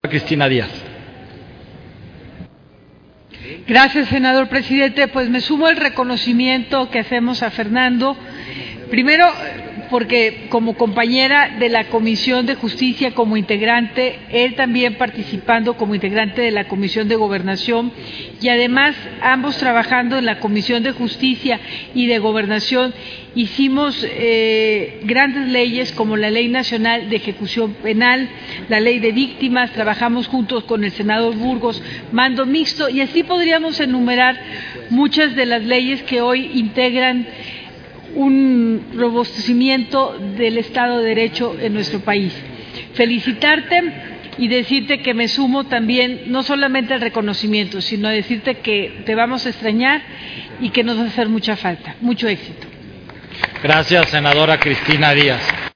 Cristina Díaz. Gracias, senador presidente. Pues me sumo al reconocimiento que hacemos a Fernando. Primero, porque como compañera de la Comisión de Justicia como integrante, él también participando como integrante de la Comisión de Gobernación y además ambos trabajando en la Comisión de Justicia y de Gobernación, hicimos grandes leyes como la Ley Nacional de Ejecución Penal, la Ley de Víctimas, trabajamos juntos con el senador Burgos, mando mixto, y así podríamos enumerar muchas de las leyes que hoy integran un robustecimiento del Estado de Derecho en nuestro país. Felicitarte y decirte que me sumo también, no solamente al reconocimiento, sino a decirte que te vamos a extrañar y que nos va a hacer mucha falta. Mucho éxito. Gracias, senadora Cristina Díaz.